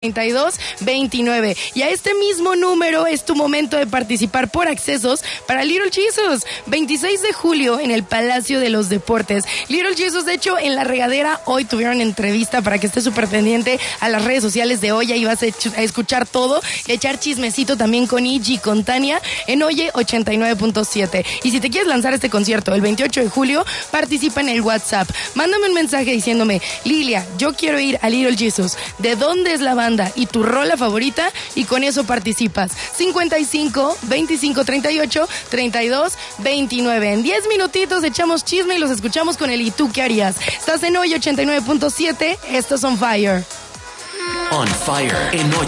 3229. Y a este mismo número es tu momento de participar por accesos para Little Jesus. 26 de julio en el Palacio de los Deportes. Little Jesus, de hecho, en La Regadera hoy tuvieron entrevista para que estés súper pendiente a las redes sociales de Oye. Y vas a escuchar todo, echar chismecito también con Igi y con Tania en Oye 89.7. Y si te quieres lanzar este concierto el 28 de julio, participa en el WhatsApp. Mándame un mensaje diciéndome: Lilia, yo quiero ir a Little Jesus. ¿De dónde es la banda y tu rola favorita? Y con eso participas. 55 25 38 32 29. En 10 minutitos echamos chisme y los escuchamos con el ¿Y tú qué harías? Estás en Hoy 89.7. Estos On Fire. On Fire en Hoy